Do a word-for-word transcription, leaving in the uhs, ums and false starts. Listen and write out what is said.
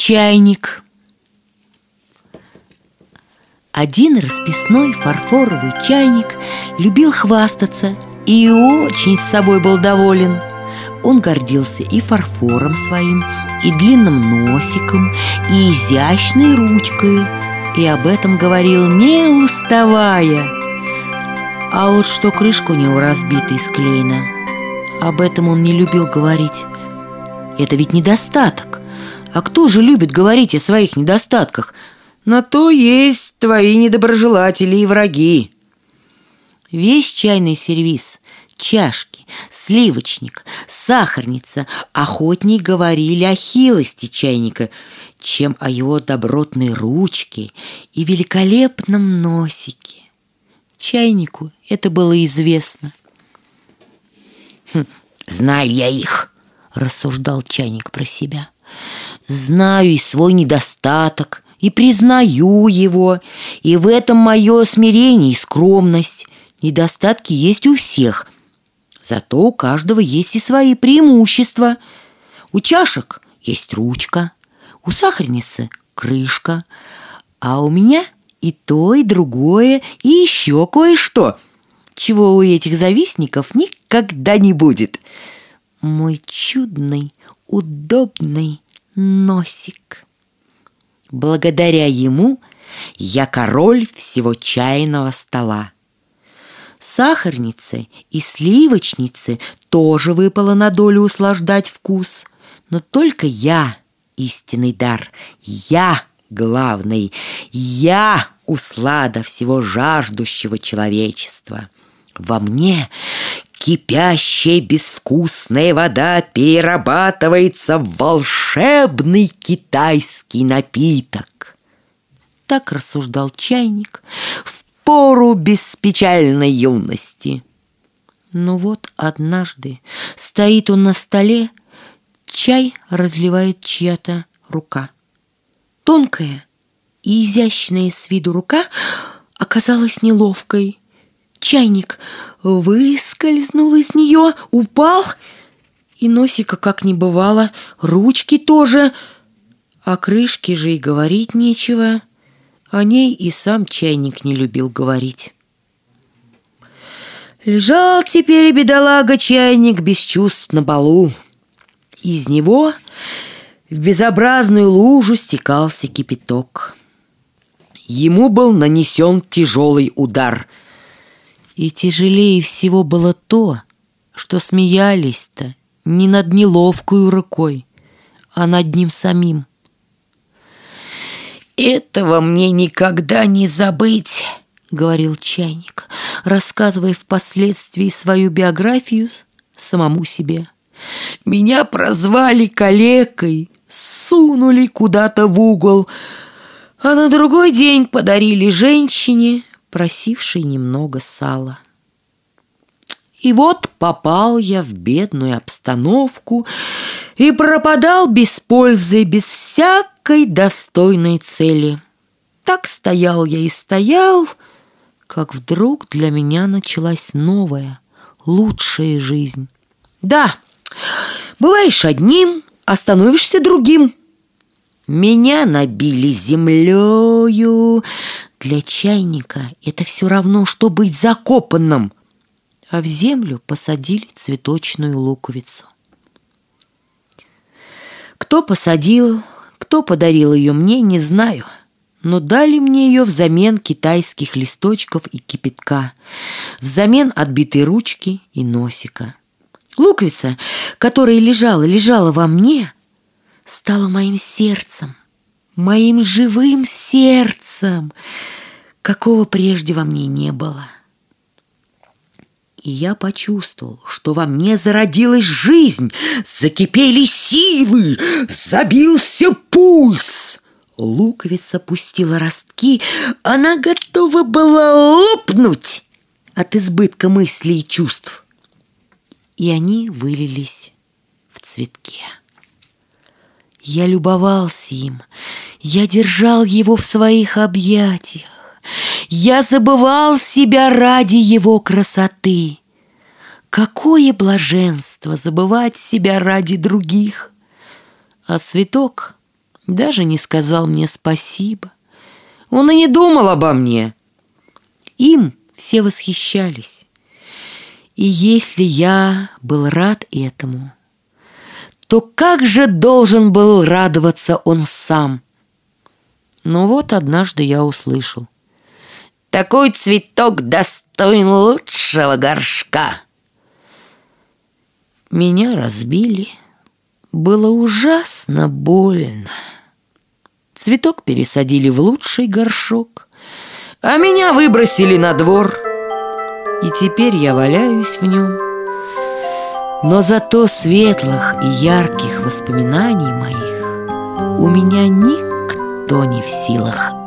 Чайник. Один расписной фарфоровый чайник любил хвастаться и очень с собой был доволен. Он гордился и фарфором своим, и длинным носиком, и изящной ручкой, и об этом говорил, не уставая. А вот что крышка у него разбита и склеена, об этом он не любил говорить. Это ведь недостаток. А кто же любит говорить о своих недостатках? На то есть твои недоброжелатели и враги. Весь чайный сервиз, чашки, сливочник, сахарница охотней говорили о хилости чайника, чем о его добротной ручке и великолепном носике. Чайнику это было известно. «Хм, знаю я их», — рассуждал чайник про себя. «Знаю и свой недостаток, и признаю его, и в этом мое смирение и скромность. Недостатки есть у всех, зато у каждого есть и свои преимущества. У чашек есть ручка, у сахарницы крышка, а у меня и то, и другое, и еще кое-что, чего у этих завистников никогда не будет. Мой чудный, удобный носик. Благодаря ему я король всего чайного стола. Сахарнице и сливочнице тоже выпало на долю услаждать вкус, но только я истинный дар, я главный, я услада всего жаждущего человечества. Во мне кипящая безвкусная вода перерабатывается в волшебный китайский напиток. Так рассуждал чайник в пору беспечальной юности. Но вот однажды стоит он на столе, чай разливает чья-то рука. Тонкая и изящная с виду рука оказалась неловкой. Чайник выскользнул из нее, упал, и носика как не бывало, ручки тоже, о крышке же и говорить нечего. О ней и сам чайник не любил говорить. Лежал теперь бедолага чайник без чувств на полу. Из него в безобразную лужу стекался кипяток. Ему был нанесен тяжелый удар. И тяжелее всего было то, что смеялись-то не над неловкою рукой, а над ним самим. «Этого мне никогда не забыть», — говорил чайник, рассказывая впоследствии свою биографию самому себе. «Меня прозвали калекой, сунули куда-то в угол, а на другой день подарили женщине, просившей немного сала. И вот попал я в бедную обстановку и пропадал без пользы, без всякой достойной цели. Так стоял я и стоял, как вдруг для меня началась новая, лучшая жизнь. Да, бываешь одним, а становишься другим. Меня набили землею. Для чайника это все равно, что быть закопанным. А в землю посадили цветочную луковицу. Кто посадил, кто подарил ее мне, не знаю, но дали мне ее взамен китайских листочков и кипятка, взамен отбитой ручки и носика. Луковица, которая лежала, лежала во мне, стала моим сердцем, моим живым сердцем, какого прежде во мне не было. И я почувствовал, что во мне зародилась жизнь, закипели силы, забился пульс. Луковица пустила ростки, она готова была лопнуть от избытка мыслей и чувств. И они вылились в цветке. Я любовался им, я держал его в своих объятиях, я забывал себя ради его красоты. Какое блаженство забывать себя ради других! А цветок даже не сказал мне спасибо. Он и не думал обо мне. Им все восхищались. И если я был рад этому, то как же должен был радоваться он сам? Но вот однажды я услышал: «Такой цветок достоин лучшего горшка». Меня разбили. Было ужасно больно. Цветок пересадили в лучший горшок, а меня выбросили на двор. И теперь я валяюсь в нем. Но зато светлых и ярких воспоминаний моих у меня никто не в силах